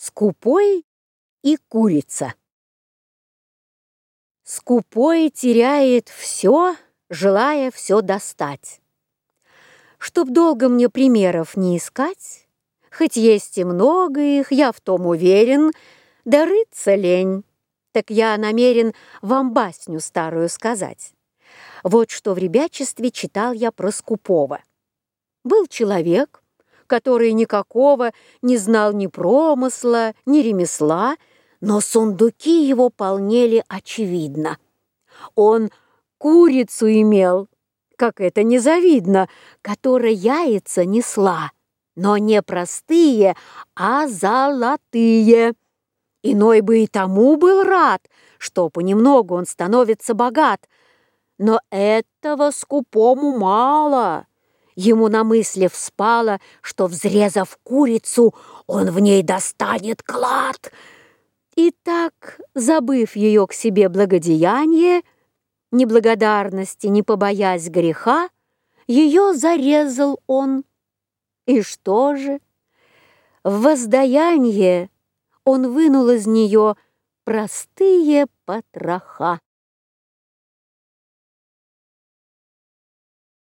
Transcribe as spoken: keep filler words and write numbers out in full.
Скупой и курица. Скупой теряет все, желая все достать. Чтоб долго мне примеров не искать, хоть есть и много их, я в том уверен, да рыться лень, так я намерен вам басню старую сказать. Вот что в ребячестве читал я про скупого. Был человек, который никакого не знал ни промысла, ни ремесла, но сундуки его полнели очевидно. Он курицу имел, как это незавидно, которая яйца несла, но не простые, а золотые. Иной бы и тому был рад, что понемногу он становится богат, но этого скупому мало. Ему на мысли вспало, что, взрезав курицу, он в ней достанет клад. И так, забыв ее к себе благодеяние, неблагодарности не побоясь греха, ее зарезал он. И что же? В воздаяние он вынул из нее простые потроха.